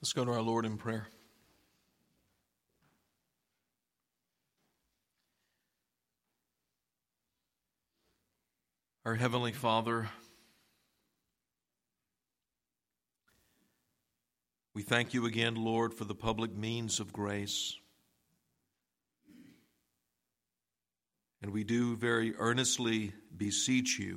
Let's go to our Lord in prayer. Our Heavenly Father, we thank you again, Lord, for the public means of grace. And we do very earnestly beseech you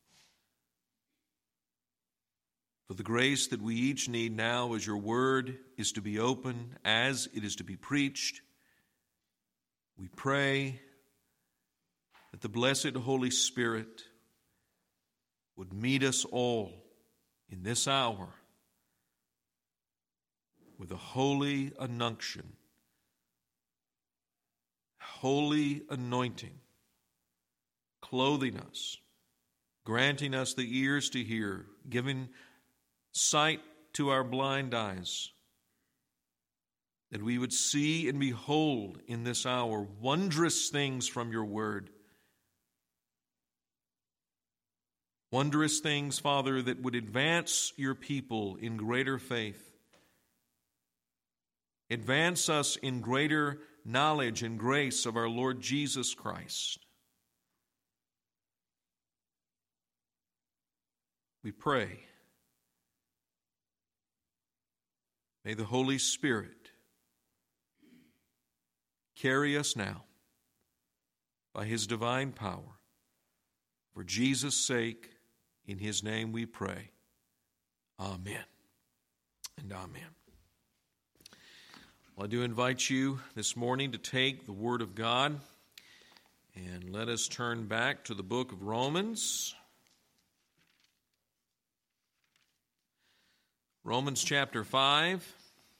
for the grace that we each need now as your word is to be opened, as it is to be preached. We pray that the blessed Holy Spirit would meet us all in this hour with a holy unction, holy anointing, clothing us, granting us the ears to hear, giving sight to our blind eyes, that we would see and behold in this hour wondrous things from your word. Wondrous things, Father, that would advance your people in greater faith. Advance us in greater knowledge and grace of our Lord Jesus Christ. We pray. May the Holy Spirit carry us now by his divine power. For Jesus' sake, in his name we pray. Amen and amen. Well, I do invite you this morning to take the Word of God and let us turn back to the book of Romans. Romans chapter 5.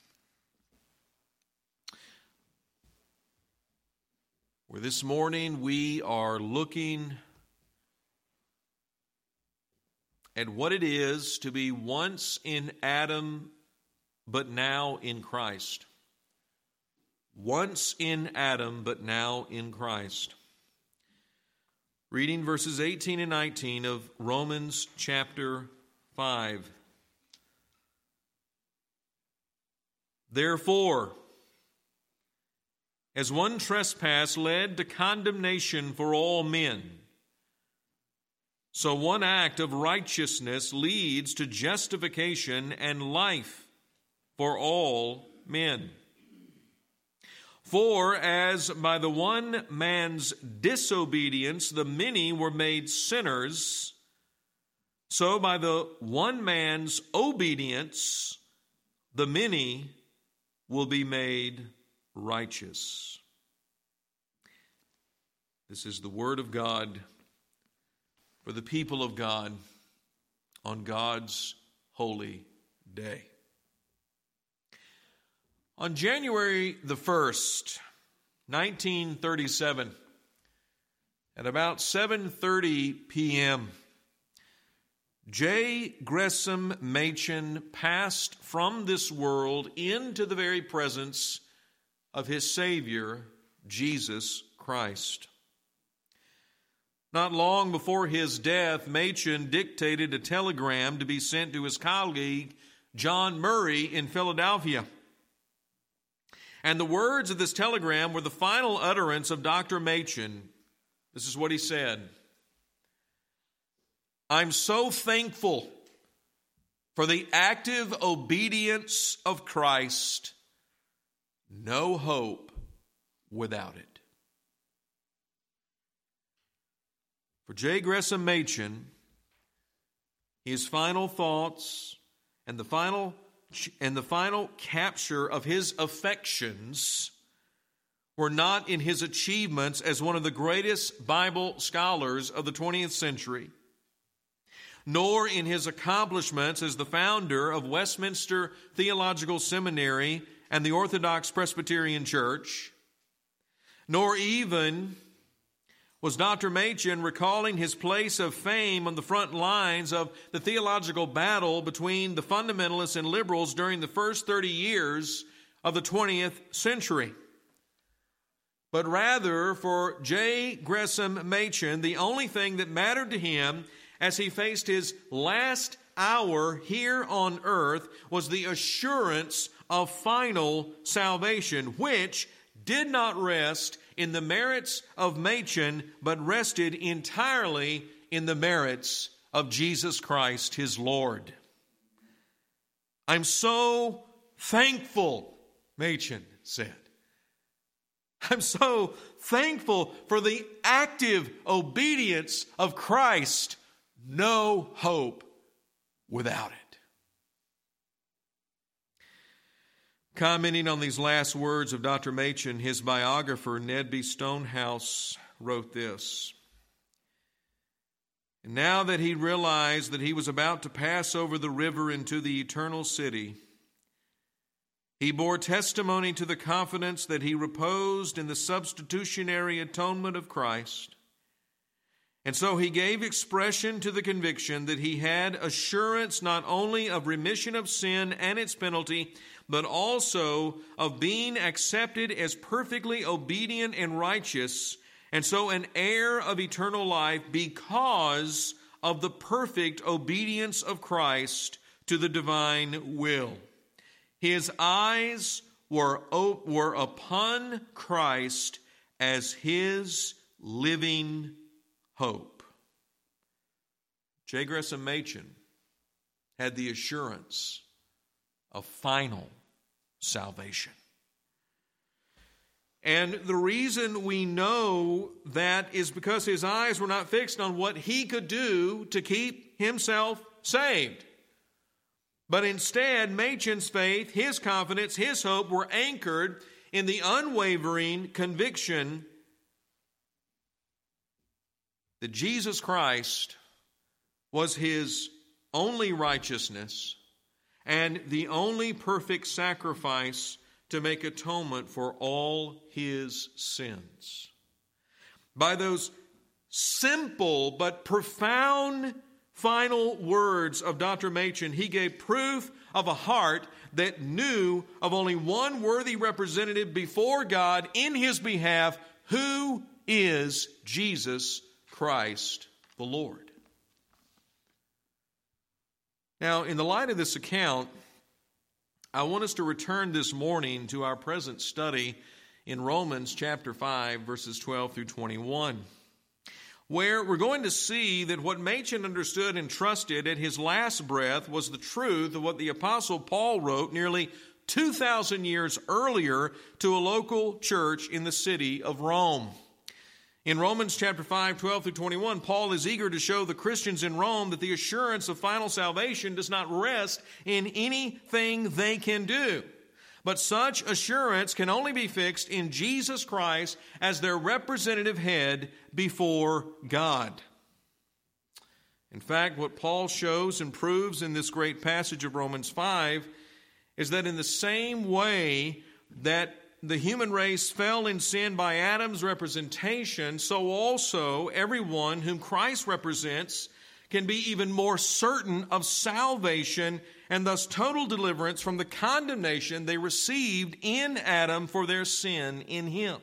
Where this morning we are looking at what it is to be once in Adam, but now in Christ. Once in Adam, but now in Christ. Reading verses 18 and 19 of Romans chapter 5. Therefore, as one trespass led to condemnation for all men, so one act of righteousness leads to justification and life for all men. For as by the one man's disobedience the many were made sinners, so by the one man's obedience the many will be made righteous. This is the word of God for the people of God on God's holy day. On January the 1st, 1937, at about 7:30 p.m., J. Gresham Machen passed from this world into the very presence of his Savior, Jesus Christ. Not long before his death, Machen dictated a telegram to be sent to his colleague, John Murray, in Philadelphia. And the words of this telegram were the final utterance of Dr. Machen. This is what he said. I'm so thankful for the active obedience of Christ. No hope without it. For J. Gresham Machen, his final thoughts and the final capture of his affections were not in his achievements as one of the greatest Bible scholars of the 20th century, nor in his accomplishments as the founder of Westminster Theological Seminary and the Orthodox Presbyterian Church, nor even was Dr. Machen recalling his place of fame on the front lines of the theological battle between the fundamentalists and liberals during the first 30 years of the 20th century. But rather, for J. Gresham Machen, the only thing that mattered to him as he faced his last hour here on earth was the assurance of final salvation, which did not rest in the merits of Machen, but rested entirely in the merits of Jesus Christ, his Lord. I'm so thankful, Machen said. I'm so thankful for the active obedience of Christ. No hope without it. Commenting on these last words of Dr. Machen, his biographer, Ned B. Stonehouse, wrote this. And now that he realized that he was about to pass over the river into the eternal city, he bore testimony to the confidence that he reposed in the substitutionary atonement of Christ. And so he gave expression to the conviction that he had assurance not only of remission of sin and its penalty, but also of being accepted as perfectly obedient and righteous, and so an heir of eternal life because of the perfect obedience of Christ to the divine will. His eyes were upon Christ as his living hope. J. Gresham Machen had the assurance of final salvation. And the reason we know that is because his eyes were not fixed on what he could do to keep himself saved. But instead, Machen's faith, his confidence, his hope were anchored in the unwavering conviction that Jesus Christ was his only righteousness and the only perfect sacrifice to make atonement for all his sins. By those simple but profound final words of Dr. Machen, he gave proof of a heart that knew of only one worthy representative before God in his behalf, who is Jesus Christ the Lord. Now, in the light of this account, I want us to return this morning to our present study in Romans chapter 5, verses 12 through 21, where we're going to see that what Machen understood and trusted at his last breath was the truth of what the Apostle Paul wrote nearly 2,000 years earlier to a local church in the city of Rome. In Romans chapter 5, 12 through 21, Paul is eager to show the Christians in Rome that the assurance of final salvation does not rest in anything they can do. But such assurance can only be fixed in Jesus Christ as their representative head before God. In fact, what Paul shows and proves in this great passage of Romans 5 is that in the same way that the human race fell in sin by Adam's representation, so also everyone whom Christ represents can be even more certain of salvation and thus total deliverance from the condemnation they received in Adam for their sin in him.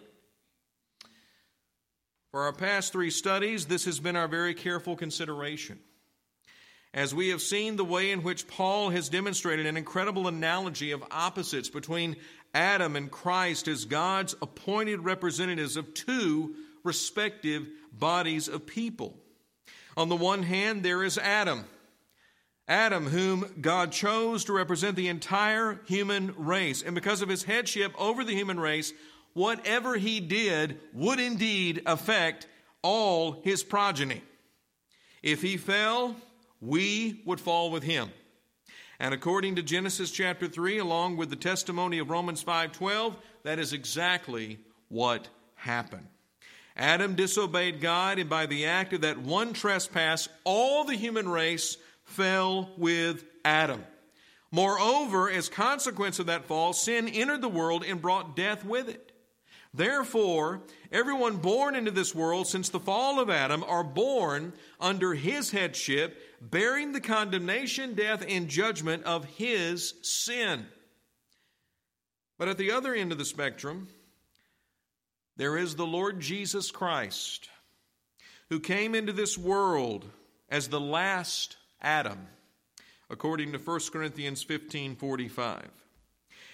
For our past 3 studies, this has been our very careful consideration, as we have seen the way in which Paul has demonstrated an incredible analogy of opposites between Adam and Christ as God's appointed representatives of 2 respective bodies of people. On the one hand, there is Adam, whom God chose to represent the entire human race. And because of his headship over the human race, whatever he did would indeed affect all his progeny. If he fell, we would fall with him. And according to Genesis chapter 3, along with the testimony of Romans 5:12, that is exactly what happened. Adam disobeyed God, and by the act of that one trespass, all the human race fell with Adam. Moreover, as consequence of that fall, sin entered the world and brought death with it. Therefore, everyone born into this world since the fall of Adam are born under his headship, bearing the condemnation, death, and judgment of his sin. But at the other end of the spectrum, there is the Lord Jesus Christ, who came into this world as the last Adam, according to 1 Corinthians 15:45.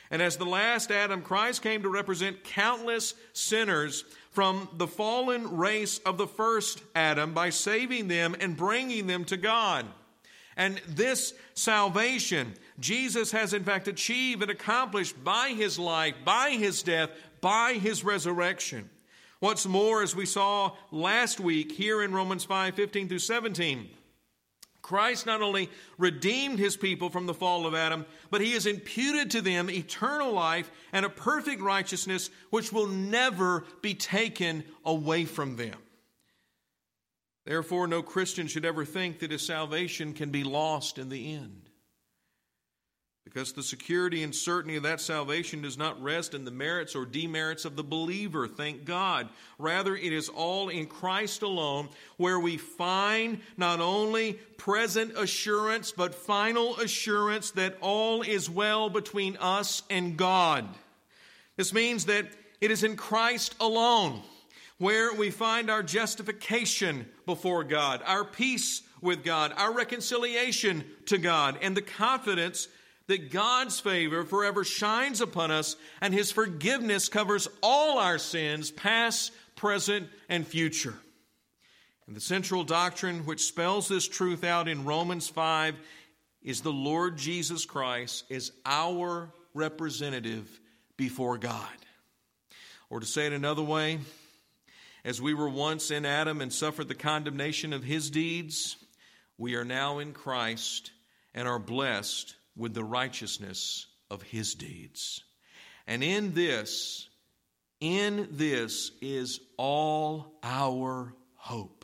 And as the last Adam, Christ came to represent countless sinners from the fallen race of the first Adam by saving them and bringing them to God. And this salvation, Jesus has in fact achieved and accomplished by His life, by His death, by His resurrection. What's more, as we saw last week here in Romans 5:15 through 17, Christ not only redeemed His people from the fall of Adam, but He has imputed to them eternal life and a perfect righteousness which will never be taken away from them. Therefore, no Christian should ever think that his salvation can be lost in the end, because the security and certainty of that salvation does not rest in the merits or demerits of the believer, thank God. Rather, it is all in Christ alone, where we find not only present assurance, but final assurance that all is well between us and God. This means that it is in Christ alone where we find our justification before God, our peace with God, our reconciliation to God, and the confidence that God's favor forever shines upon us and His forgiveness covers all our sins, past, present, and future. And the central doctrine which spells this truth out in Romans 5 is the Lord Jesus Christ is our representative before God. Or to say it another way, as we were once in Adam and suffered the condemnation of his deeds, we are now in Christ and are blessed with the righteousness of his deeds. And in this is all our hope.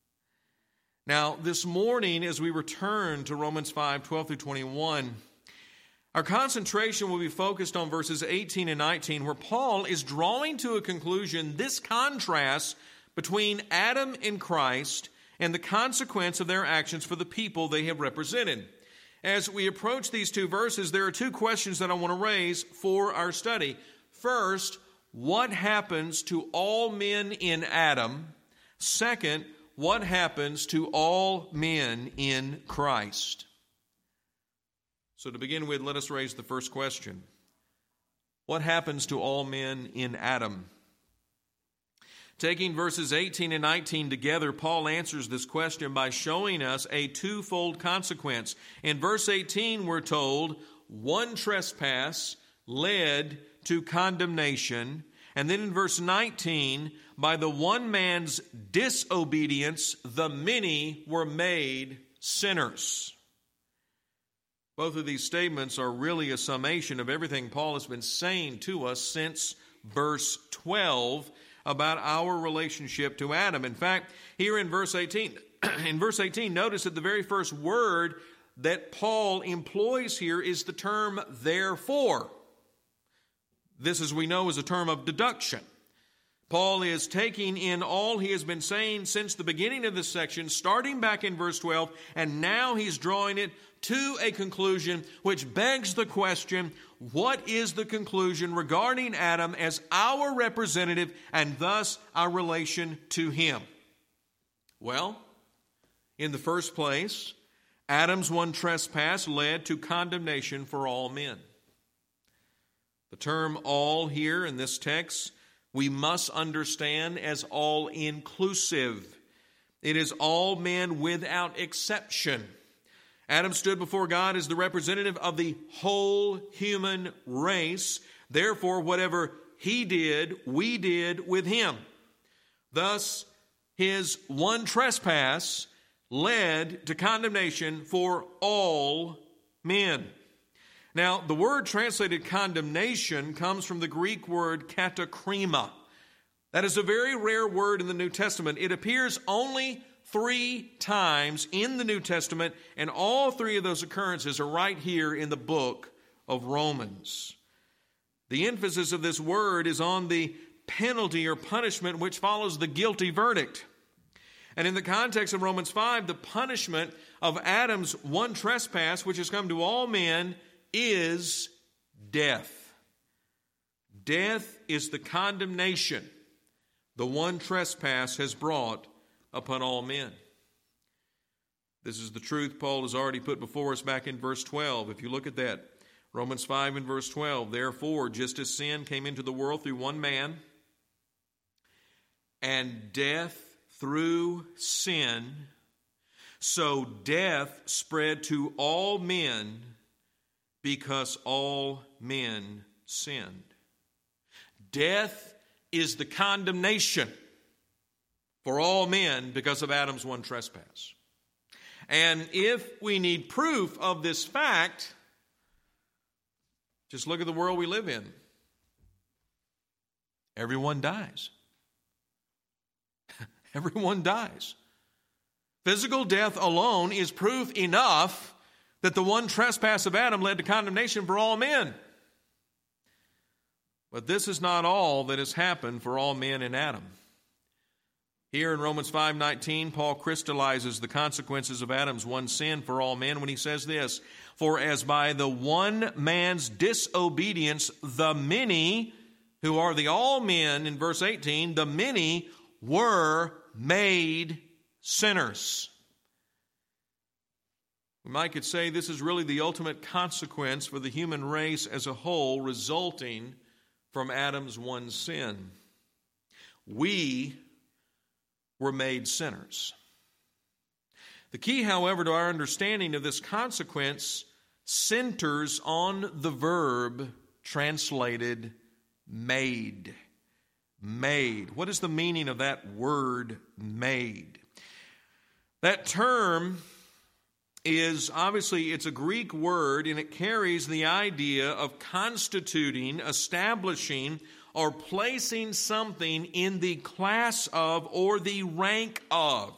Now, this morning, as we return to Romans 5:12 through 21, our concentration will be focused on verses 18 and 19, where Paul is drawing to a conclusion this contrast between Adam and Christ and the consequence of their actions for the people they have represented. As we approach these two verses, there are two questions that I want to raise for our study. First, what happens to all men in Adam? Second, what happens to all men in Christ? So to begin with, let us raise the first question. What happens to all men in Adam? Taking verses 18 and 19 together, Paul answers this question by showing us a twofold consequence. In verse 18, we're told, one trespass led to condemnation. And then in verse 19, by the one man's disobedience, the many were made sinners. Both of these statements are really a summation of everything Paul has been saying to us since verse 12 about our relationship to Adam. In fact, here in verse 18, notice that the very first word that Paul employs here is the term therefore. This, as we know, is a term of deduction. Paul is taking in all he has been saying since the beginning of this section, starting back in verse 12, and now he's drawing it to a conclusion which begs the question, what is the conclusion regarding Adam as our representative and thus our relation to him? Well, in the first place, Adam's one trespass led to condemnation for all men. The term all here in this text we must understand as all-inclusive. It is all men without exception. Adam stood before God as the representative of the whole human race. Therefore, whatever he did, we did with him. Thus, his one trespass led to condemnation for all men. Now, the word translated condemnation comes from the Greek word katakrima. That is a very rare word in the New Testament. It appears only 3 times in the New Testament, and all 3 of those occurrences are right here in the book of Romans. The emphasis of this word is on the penalty or punishment which follows the guilty verdict. And in the context of Romans 5, the punishment of Adam's one trespass, which has come to all men, is death. Death is the condemnation the one trespass has brought upon all men. This is the truth Paul has already put before us back in verse 12. If you look at that, Romans 5 and verse 12, therefore, just as sin came into the world through one man, and death through sin, so death spread to all men because all men sinned. Death is the condemnation for all men because of Adam's one trespass. And if we need proof of this fact, just look at the world we live in. Everyone dies. Everyone dies. Physical death alone is proof enough that the one trespass of Adam led to condemnation for all men. But this is not all that has happened for all men in Adam. Here in Romans 5:19, Paul crystallizes the consequences of Adam's one sin for all men when he says this, for as by the one man's disobedience, the many, who are the all men in verse 18, the many were made sinners. We might could say this is really the ultimate consequence for the human race as a whole resulting from Adam's one sin. We were made sinners. The key, however, to our understanding of this consequence centers on the verb translated made. Made. What is the meaning of that word made? That term is obviously, it's a Greek word, and it carries the idea of constituting, establishing, or placing something in the class of or the rank of.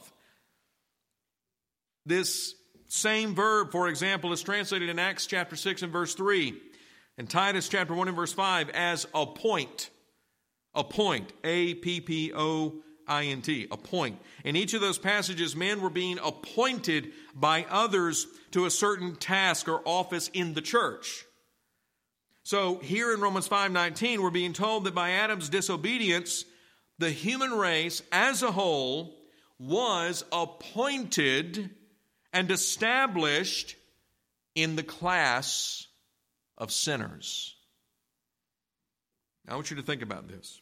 This same verb, for example, is translated in Acts chapter 6 and verse 3, and Titus chapter 1 and verse 5 as appoint. Appoint. A-P-P-O-I-N-T. Appoint. In each of those passages, men were being appointed by others to a certain task or office in the church. So here in Romans 5:19, we're being told that by Adam's disobedience, the human race as a whole was appointed and established in the class of sinners. Now, I want you to think about this.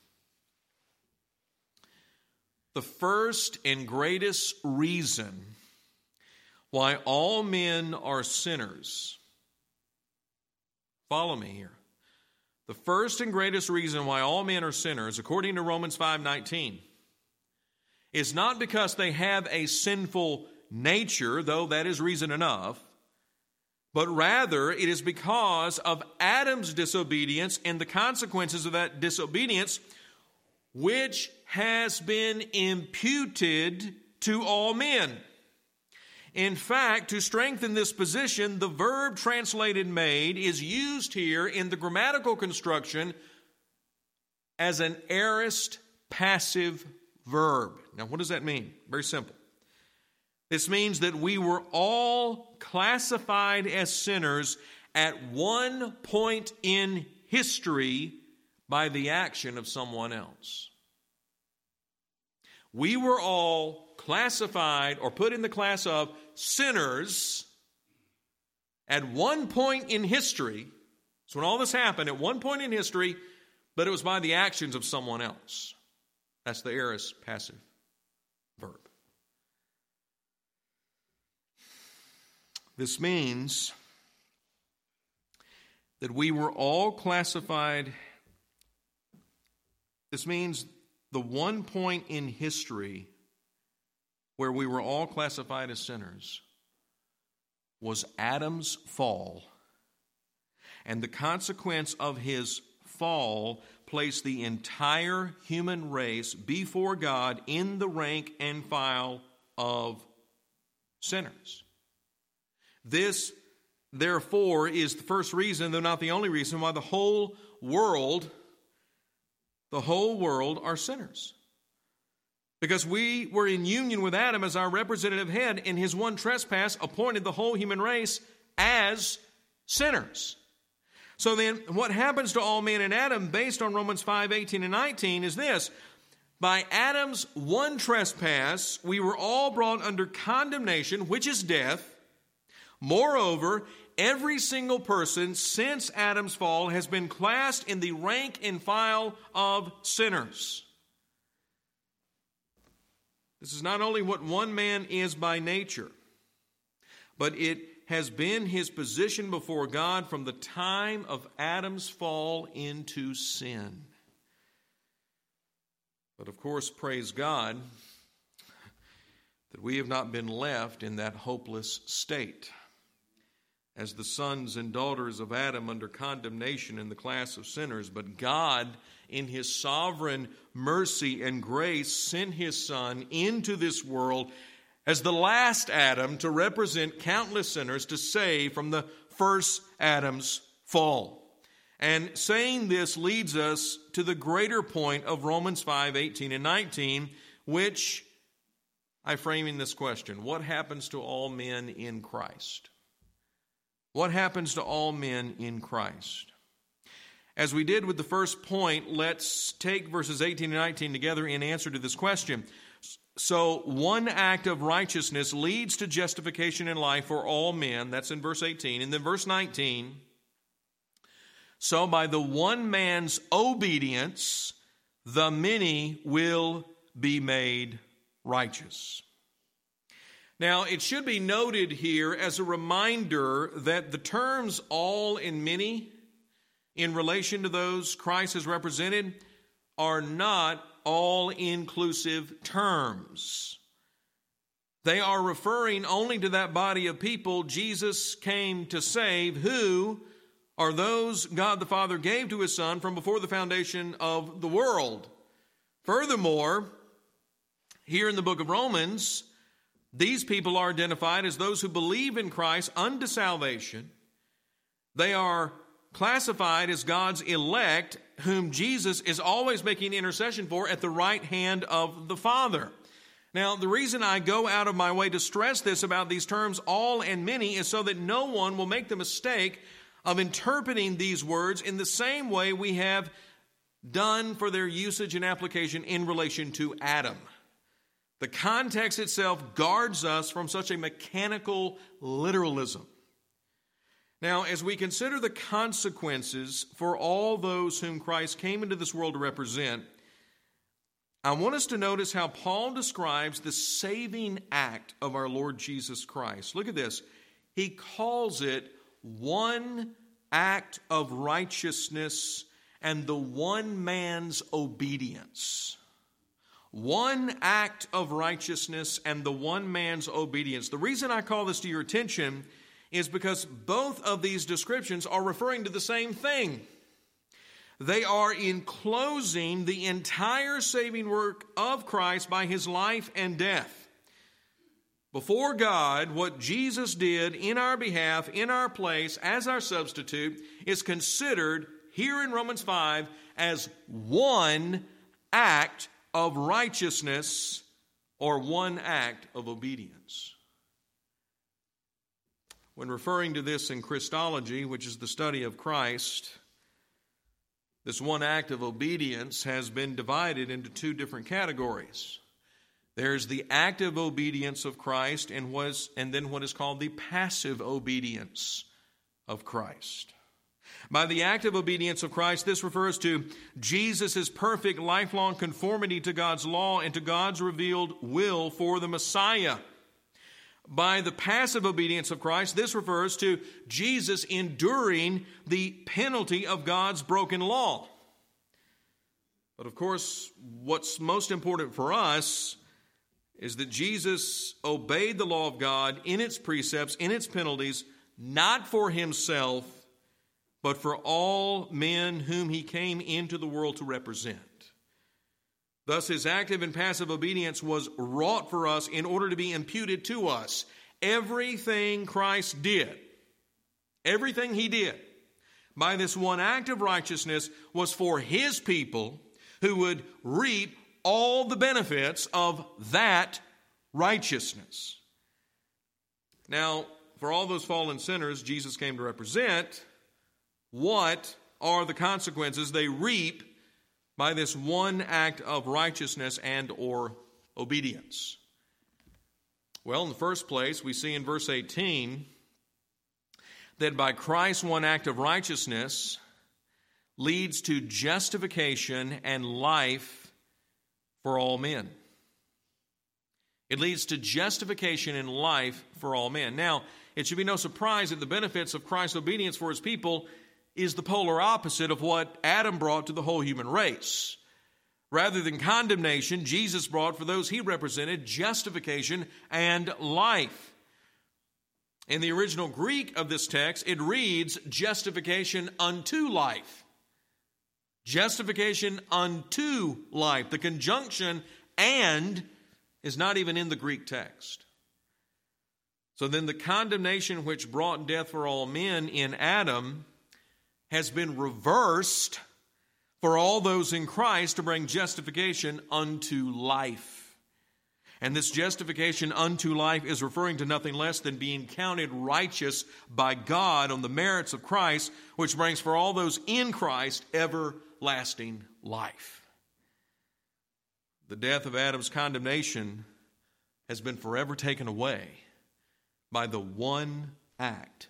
The first and greatest reason why all men are sinners, follow me here. The first and greatest reason why all men are sinners, according to Romans 5:19, is not because they have a sinful nature, though that is reason enough, but rather it is because of Adam's disobedience and the consequences of that disobedience, which has been imputed to all men. In fact, to strengthen this position, the verb translated made is used here in the grammatical construction as an aorist passive verb. Now, what does that mean? Very simple. This means that we were all classified as sinners at one point in history by the action of someone else. We were all classified or put in the class of sinners at one point in history. So when all this happened, at one point in history, but it was by the actions of someone else. That's the aorist passive verb. This means that we were all classified. This means the one point in history where we were all classified as sinners was Adam's fall. And the consequence of his fall placed the entire human race before God in the rank and file of sinners. This, therefore, is the first reason, though not the only reason, why the whole world are sinners. Because we were in union with Adam as our representative head, and his one trespass appointed the whole human race as sinners. So then, what happens to all men in Adam, based on Romans 5:18 and 19, is this. By Adam's one trespass, we were all brought under condemnation, which is death. Moreover, every single person since Adam's fall has been classed in the rank and file of sinners. This is not only what one man is by nature, but it has been his position before God from the time of Adam's fall into sin. But of course, praise God that we have not been left in that hopeless state as the sons and daughters of Adam under condemnation in the class of sinners. But God, in His sovereign mercy and grace, sent His Son into this world as the last Adam to represent countless sinners to save from the first Adam's fall. And saying this leads us to the greater point of Romans 5:18 and 19, which I frame in this question: what happens to all men in Christ? What happens to all men in Christ? As we did with the first point, let's take verses 18 and 19 together in answer to this question. So one act of righteousness leads to justification in life for all men. That's in verse 18. And then verse 19. So by the one man's obedience, the many will be made righteous. Now, it should be noted here as a reminder that the terms all and many in relation to those Christ has represented are not all-inclusive terms. They are referring only to that body of people Jesus came to save, who are those God the Father gave to His Son from before the foundation of the world. Furthermore, here in the book of Romans, these people are identified as those who believe in Christ unto salvation. They are classified as God's elect, whom Jesus is always making intercession for at the right hand of the Father. Now, the reason I go out of my way to stress this about these terms, all and many, is so that no one will make the mistake of interpreting these words in the same way we have done for their usage and application in relation to Adam. The context itself guards us from such a mechanical literalism. Now, as we consider the consequences for all those whom Christ came into this world to represent, I want us to notice how Paul describes the saving act of our Lord Jesus Christ. Look at this. He calls it one act of righteousness and the one man's obedience. One act of righteousness and the one man's obedience. The reason I call this to your attention is because both of these descriptions are referring to the same thing. They are enclosing the entire saving work of Christ by His life and death. Before God, what Jesus did in our behalf, in our place, as our substitute, is considered here in Romans 5 as one act of righteousness or one act of obedience. When referring to this in Christology, which is the study of Christ, this one act of obedience has been divided into two different categories. There's the active obedience of Christ and then what is called the passive obedience of Christ. By the active obedience of Christ, this refers to Jesus' perfect lifelong conformity to God's law and to God's revealed will for the Messiah. By the passive obedience of Christ, this refers to Jesus enduring the penalty of God's broken law. But of course, what's most important for us is that Jesus obeyed the law of God in its precepts, in its penalties, not for Himself, but for all men whom He came into the world to represent. Thus, His active and passive obedience was wrought for us in order to be imputed to us. Everything Christ did, everything He did, by this one act of righteousness was for His people who would reap all the benefits of that righteousness. Now, for all those fallen sinners Jesus came to represent, what are the consequences they reap by this one act of righteousness and or obedience? Well, in the first place, we see in verse 18 that by Christ's one act of righteousness leads to justification and life for all men. It leads to justification and life for all men. Now, it should be no surprise that the benefits of Christ's obedience for his people is the polar opposite of what Adam brought to the whole human race. Rather than condemnation, Jesus brought for those he represented justification and life. In the original Greek of this text, it reads justification unto life. Justification unto life. The conjunction and is not even in the Greek text. So then the condemnation which brought death for all men in Adam has been reversed for all those in Christ to bring justification unto life. And this justification unto life is referring to nothing less than being counted righteous by God on the merits of Christ, which brings for all those in Christ everlasting life. The death of Adam's condemnation has been forever taken away by the one act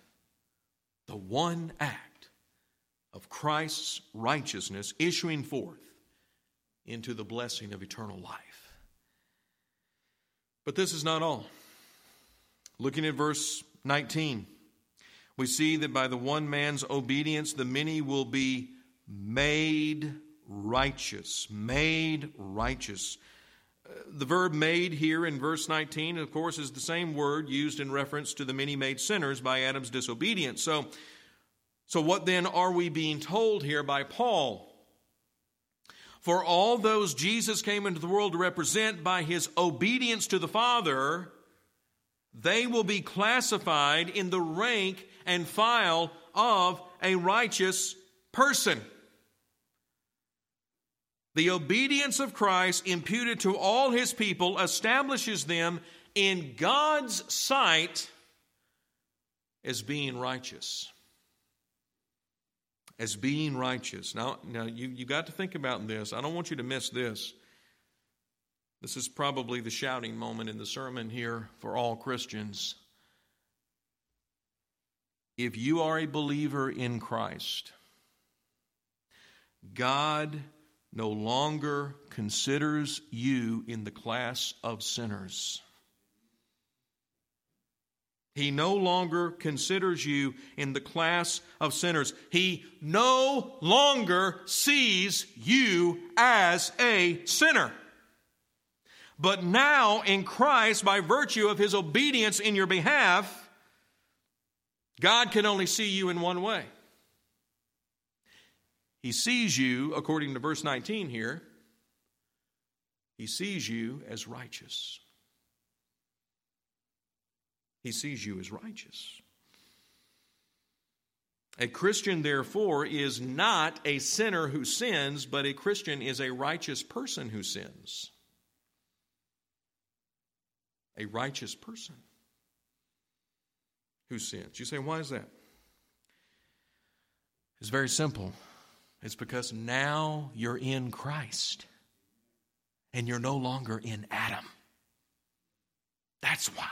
of Christ's righteousness issuing forth into the blessing of eternal life. But this is not all. Looking at verse 19, we see that by the one man's obedience, the many will be made righteous. Made righteous. The verb made here in verse 19, of course, is the same word used in reference to the many made sinners by Adam's disobedience. So what then are we being told here by Paul? For all those Jesus came into the world to represent by his obedience to the Father, they will be classified in the rank and file of a righteous person. The obedience of Christ imputed to all his people establishes them in God's sight as being righteous. As being righteous. Now you got to think about this. I don't want you to miss this. This is probably the shouting moment in the sermon here for all Christians. If you are a believer in Christ, God no longer considers you in the class of sinners. He no longer considers you in the class of sinners. He no longer sees you as a sinner. But now in Christ, by virtue of his obedience in your behalf, God can only see you in one way. He sees you, according to verse 19 here, he sees you as righteous. He sees you as righteous. A Christian, therefore, is not a sinner who sins, but a Christian is a righteous person who sins. A righteous person who sins. You say, why is that? It's very simple. It's because now you're in Christ and you're no longer in Adam. That's why.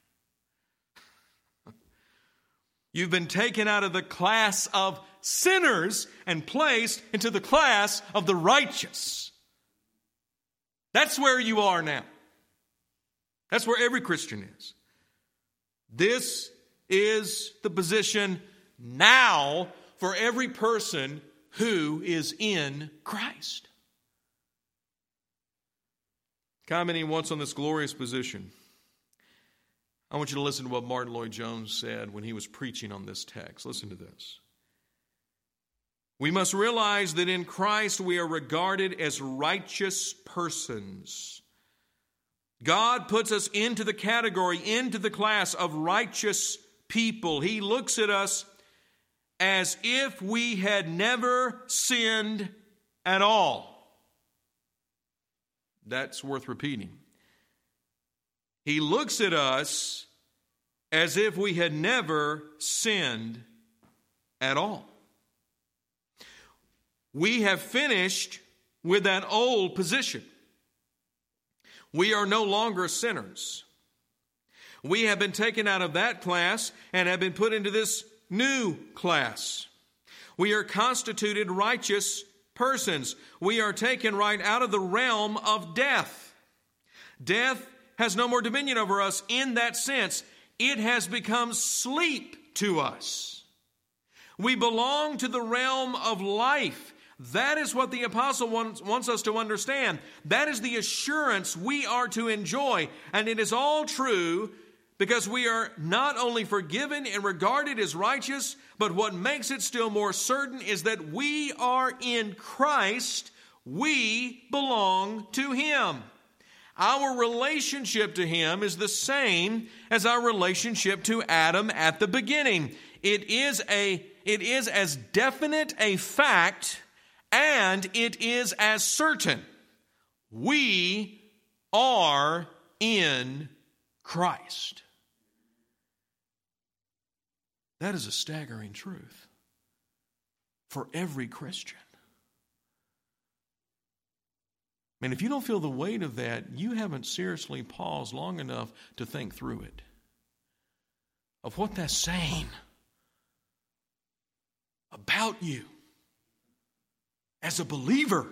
You've been taken out of the class of sinners and placed into the class of the righteous. That's where you are now. That's where every Christian is. This is the position now for every person who is in Christ. Commenting once on this glorious position, I want you to listen to what Martin Lloyd-Jones said when he was preaching on this text. Listen to this. We must realize that in Christ we are regarded as righteous persons. God puts us into the category, into the class of righteous people. He looks at us as if we had never sinned at all. That's worth repeating. He looks at us as if we had never sinned at all. We have finished with that old position. We are no longer sinners. We have been taken out of that class and have been put into this new class. We are constituted righteous persons. We are taken right out of the realm of death. Death has no more dominion over us in that sense. It has become sleep to us. We belong to the realm of life. That is what the apostle wants us to understand. That is the assurance we are to enjoy. And it is all true because we are not only forgiven and regarded as righteous, but what makes it still more certain is that we are in Christ. We belong to Him. Our relationship to Him is the same as our relationship to Adam at the beginning. It is as definite a fact and it is as certain. We are in Christ. That is a staggering truth for every Christian. And if you don't feel the weight of that, you haven't seriously paused long enough to think through it, of what that's saying about you as a believer.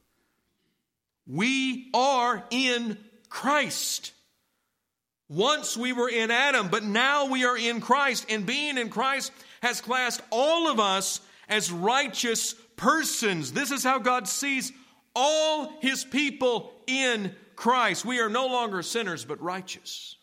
We are in Christ. Once we were in Adam, but now we are in Christ. And being in Christ has classed all of us as righteous persons. This is how God sees all His people in Christ. We are no longer sinners, but righteous.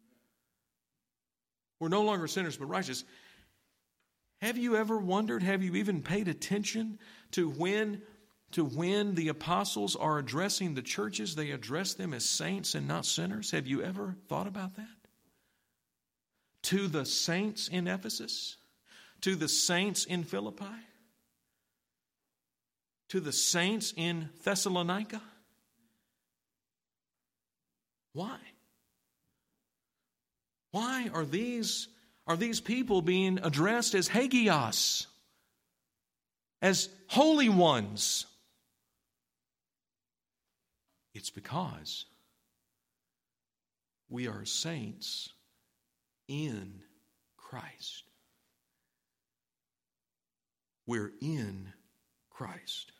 We're no longer sinners, but righteous. Have you ever wondered, have you even paid attention to when the apostles are addressing the churches, they address them as saints and not sinners? Have you ever thought about that? To the saints in Ephesus? To the saints in Philippi? To the saints in Thessalonica? Why? Why are these people being addressed as hagios, as holy ones? It's because we are saints in Christ. We're in Christ.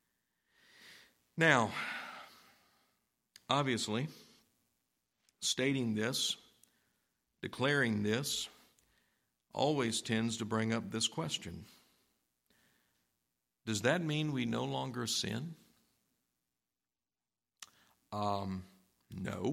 Now, obviously, stating this, declaring this, always tends to bring up this question. Does that mean we no longer sin? No.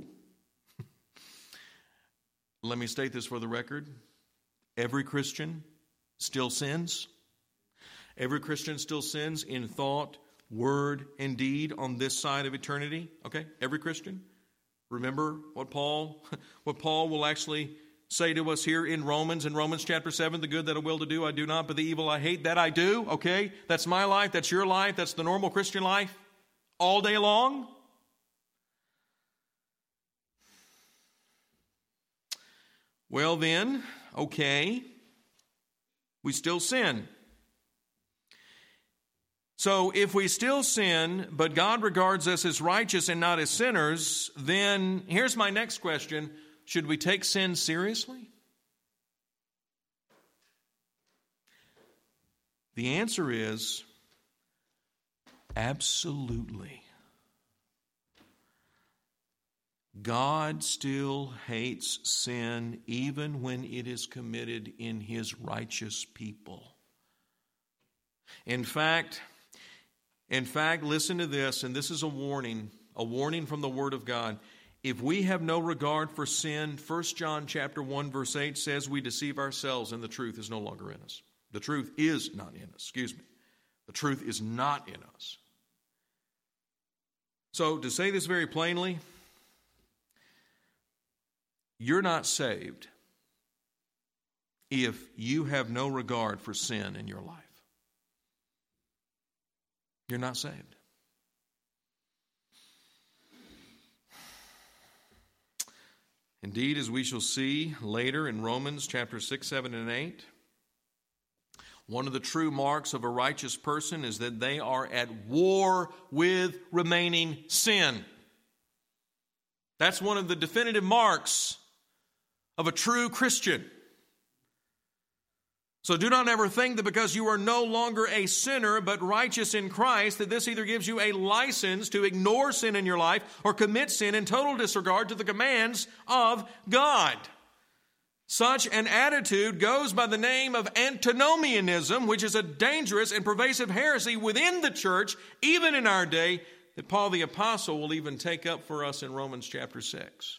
Let me state this for the record. Every Christian still sins. Every Christian still sins in thought, word, and deed on this side of eternity. Okay? Every Christian. Remember what Paul will actually say to us here in Romans chapter 7, the good that I will to do, I do not, but the evil I hate, that I do. Okay? That's my life. That's your life. That's the normal Christian life all day long. Well then, okay, we still sin. So if we still sin, but God regards us as righteous and not as sinners, then here's my next question. Should we take sin seriously? The answer is absolutely. God still hates sin even when it is committed in His righteous people. In fact, listen to this, and this is a warning from the Word of God. If we have no regard for sin, 1 John chapter 1 verse 8 says we deceive ourselves and the truth is no longer in us. The truth is not in us. The truth is not in us. So to say this very plainly, you're not saved if you have no regard for sin in your life. You're not saved. Indeed, as we shall see later in Romans chapter 6, 7, and 8, one of the true marks of a righteous person is that they are at war with remaining sin. That's one of the definitive marks of a true Christian. So do not ever think that because you are no longer a sinner but righteous in Christ, that this either gives you a license to ignore sin in your life or commit sin in total disregard to the commands of God. Such an attitude goes by the name of antinomianism, which is a dangerous and pervasive heresy within the church, even in our day, that Paul the Apostle will even take up for us in Romans chapter 6.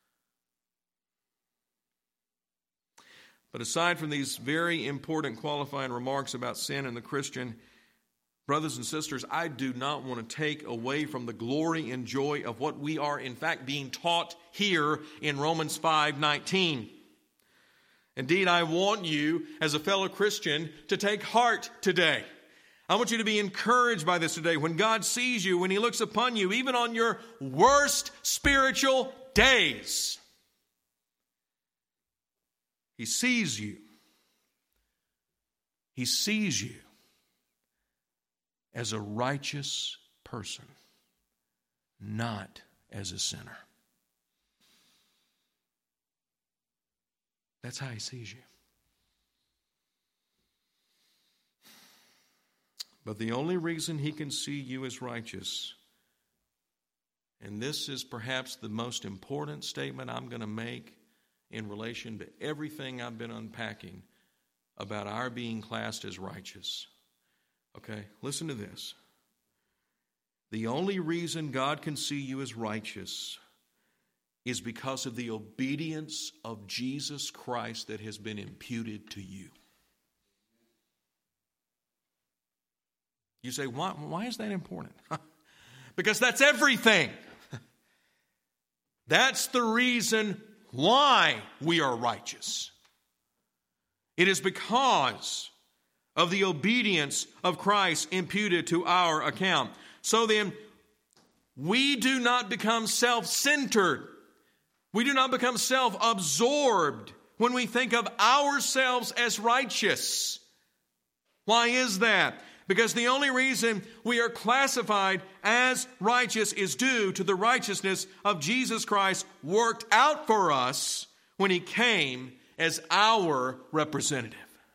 But aside from these very important qualifying remarks about sin and the Christian, brothers and sisters, I do not want to take away from the glory and joy of what we are in fact being taught here in Romans 5:19. Indeed, I want you as a fellow Christian to take heart today. I want you to be encouraged by this today. When God sees you, when He looks upon you, even on your worst spiritual days, He sees you. He sees you as a righteous person, not as a sinner. That's how He sees you. But the only reason He can see you as righteous, and this is perhaps the most important statement I'm going to make in relation to everything I've been unpacking about our being classed as righteous. Okay, listen to this. The only reason God can see you as righteous is because of the obedience of Jesus Christ that has been imputed to you. You say, why is that important? Because that's everything. That's the reason why we are righteous. It is because of the obedience of Christ imputed to our account. So then, we do not become self-centered. We do not become self-absorbed when we think of ourselves as righteous. Why is that? Because the only reason we are classified as righteous is due to the righteousness of Jesus Christ worked out for us when He came as our representative.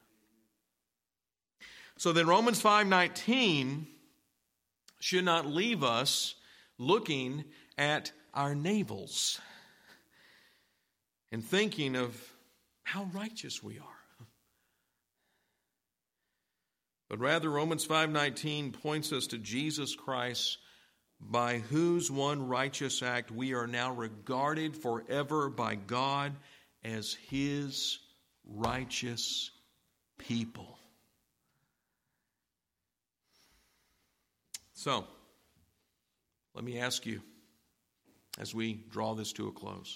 So then Romans 5:19 should not leave us looking at our navels and thinking of how righteous we are. But rather, Romans 5:19 points us to Jesus Christ, by whose one righteous act we are now regarded forever by God as His righteous people. So, let me ask you, as we draw this to a close,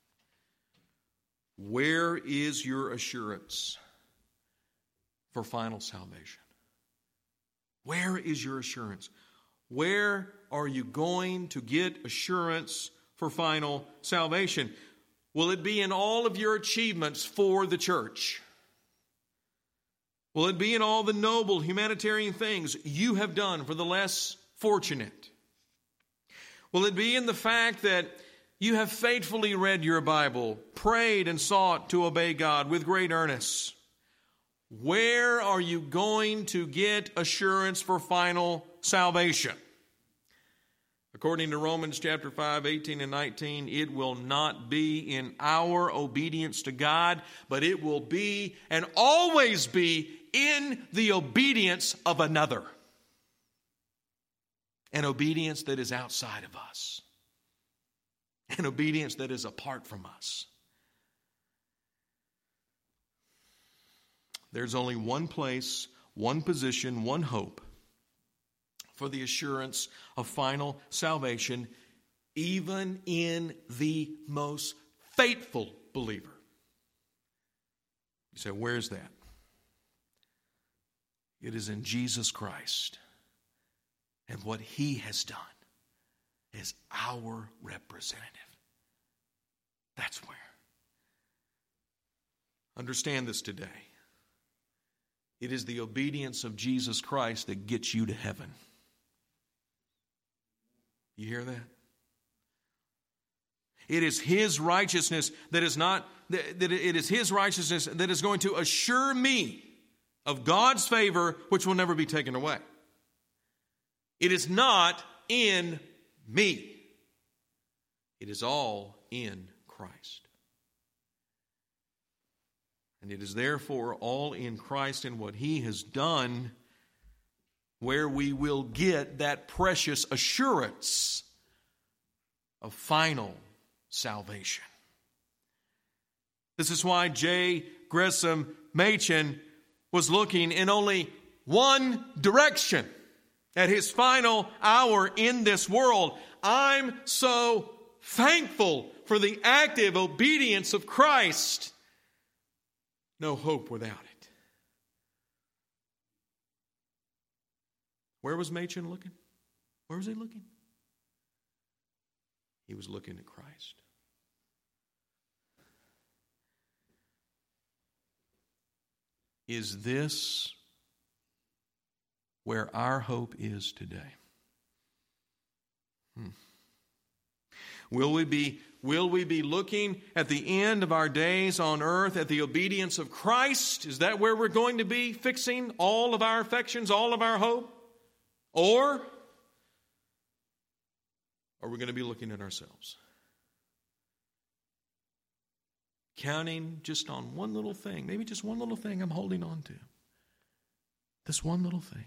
where is your assurance for final salvation? Where is your assurance? Where are you going to get assurance for final salvation? Will it be in all of your achievements for the church? Will it be in all the noble humanitarian things you have done for the less fortunate? Will it be in the fact that you have faithfully read your Bible, prayed and sought to obey God with great earnest? Where are you going to get assurance for final salvation? According to Romans chapter 5, 18 and 19, it will not be in our obedience to God, but it will be and always be in the obedience of another. An obedience that is outside of us. An obedience that is apart from us. There's only one place, one position, one hope for the assurance of final salvation, even in the most faithful believer. You say, where's that? It is in Jesus Christ and what He has done as our representative. That's where. Understand this today. It is the obedience of Jesus Christ that gets you to heaven. You hear that? It is His righteousness that is going to assure me of God's favor, which will never be taken away. It is not in me. It is all in Christ. And it is therefore all in Christ and what He has done where we will get that precious assurance of final salvation. This is why J. Gresham Machen was looking in only one direction at his final hour in this world. I'm so thankful for the active obedience of Christ. No hope without it. Where was Machen looking? Where was he looking? He was looking at Christ. Is this where our hope is today? Will we be looking at the end of our days on earth at the obedience of Christ? Is that where we're going to be fixing all of our affections, all of our hope? Or are we going to be looking at ourselves? Counting just on one little thing, maybe just one little thing I'm holding on to. This one little thing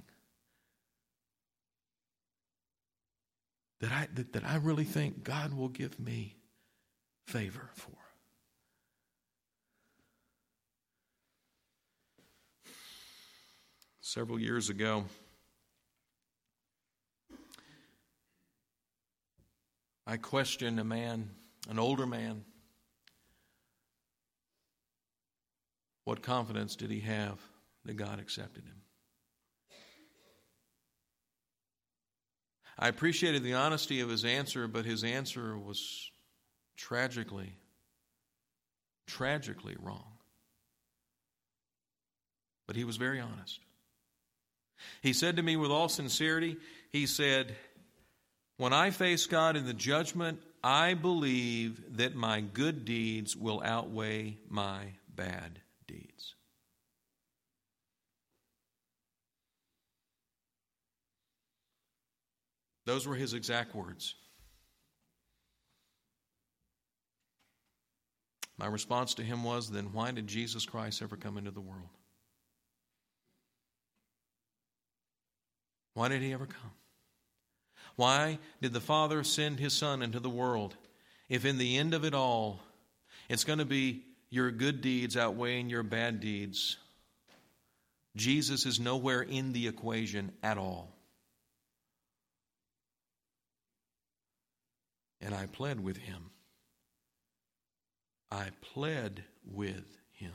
that I really think God will give me favor for. Several years ago, I questioned a man, an older man. What confidence did he have that God accepted him? I appreciated the honesty of his answer, but his answer was tragically wrong. But he was very honest. He said to me with all sincerity, he said, when I face God in the judgment, I believe that my good deeds will outweigh my bad deeds. Those were his exact words. My response to him was, then why did Jesus Christ ever come into the world? Why did he ever come? Why did the Father send his Son into the world if in the end of it all, it's going to be your good deeds outweighing your bad deeds? Jesus is nowhere in the equation at all. And I pled with him. I pled with him.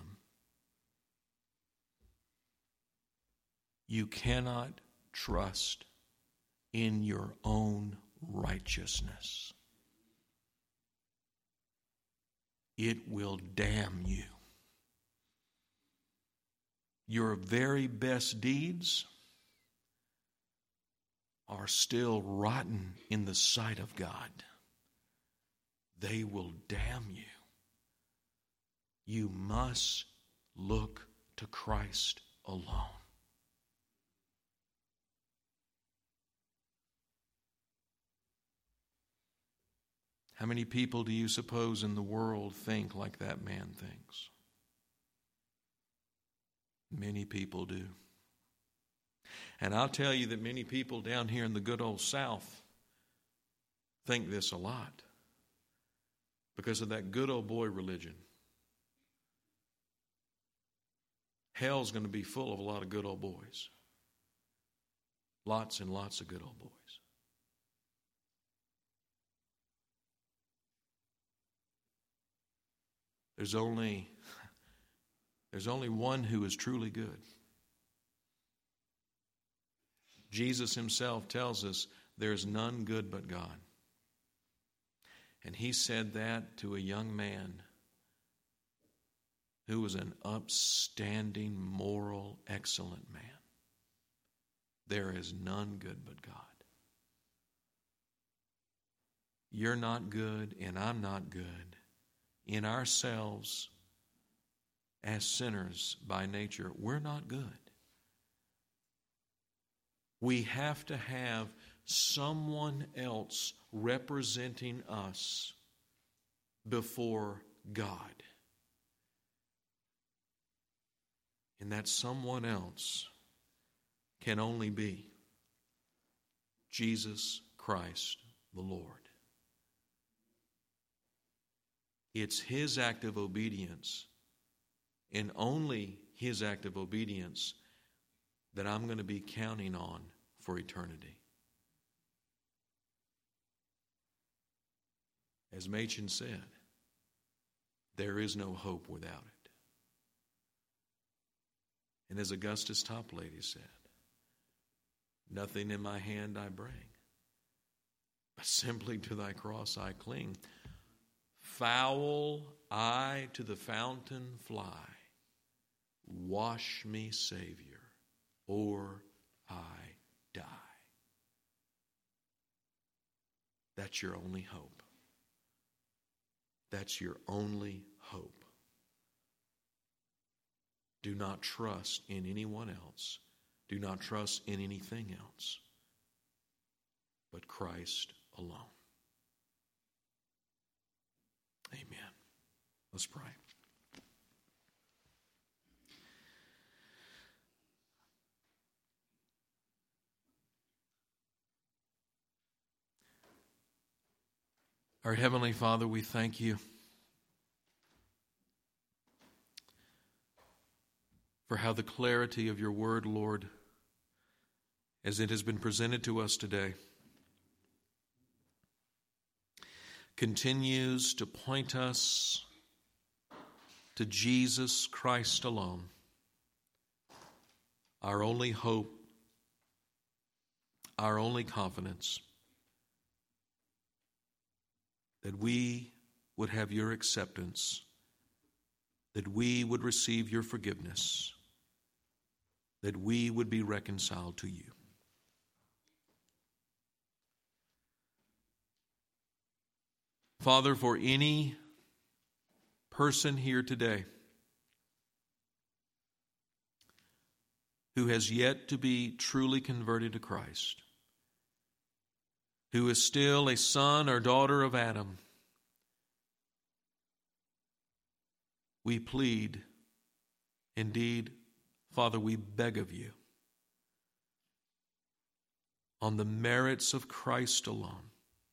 You cannot trust in your own righteousness. It will damn you. Your very best deeds are still rotten in the sight of God. They will damn you. You must look to Christ alone. How many people do you suppose in the world think like that man thinks? Many people do. And I'll tell you that many people down here in the good old South think this a lot because of that good old boy religion. Hell's going to be full of a lot of good old boys. Lots and lots of good old boys. There's only one who is truly good. Jesus himself tells us there's none good but God. And he said that to a young man who was an upstanding, moral, excellent man. There is none good but God. You're not good and I'm not good. In ourselves, as sinners by nature, we're not good. We have to have someone else representing us before God. And that someone else can only be Jesus Christ the Lord. It's His act of obedience, and only His act of obedience, that I'm going to be counting on for eternity. As Machen said, there is no hope without it. And as Augustus Toplady said, nothing in my hand I bring, but simply to thy cross I cling. Foul I to the fountain fly. Wash me, Savior, or I die. That's your only hope. That's your only hope. Do not trust in anyone else. Do not trust in anything else but Christ alone. Amen. Let's pray. Our Heavenly Father, we thank you for how the clarity of your word, Lord, as it has been presented to us today, continues to point us to Jesus Christ alone, our only hope, our only confidence, that we would have your acceptance, that we would receive your forgiveness, that we would be reconciled to you. Father, for any person here today who has yet to be truly converted to Christ, who is still a son or daughter of Adam, we plead, indeed, Father, we beg of you, on the merits of Christ alone,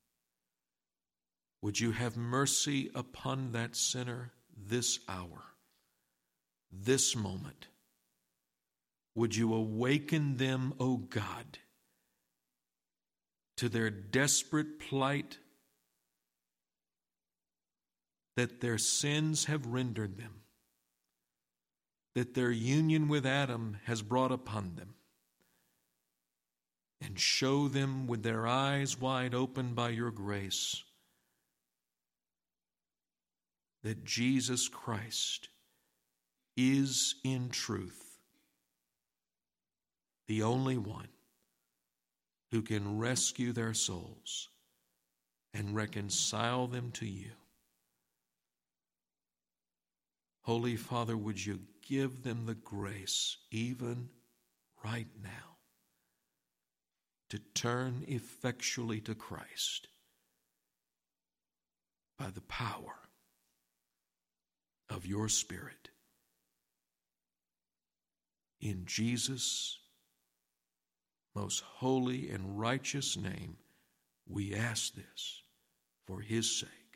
would you have mercy upon that sinner this hour, this moment? Would you awaken them, O God, to their desperate plight that their sins have rendered them, that their union with Adam has brought upon them, and show them with their eyes wide open by your grace that Jesus Christ is in truth the only one who can rescue their souls and reconcile them to you. Holy Father, would you give them the grace, even right now, to turn effectually to Christ by the power of your Spirit. In Jesus' most holy and righteous name, we ask this for his sake.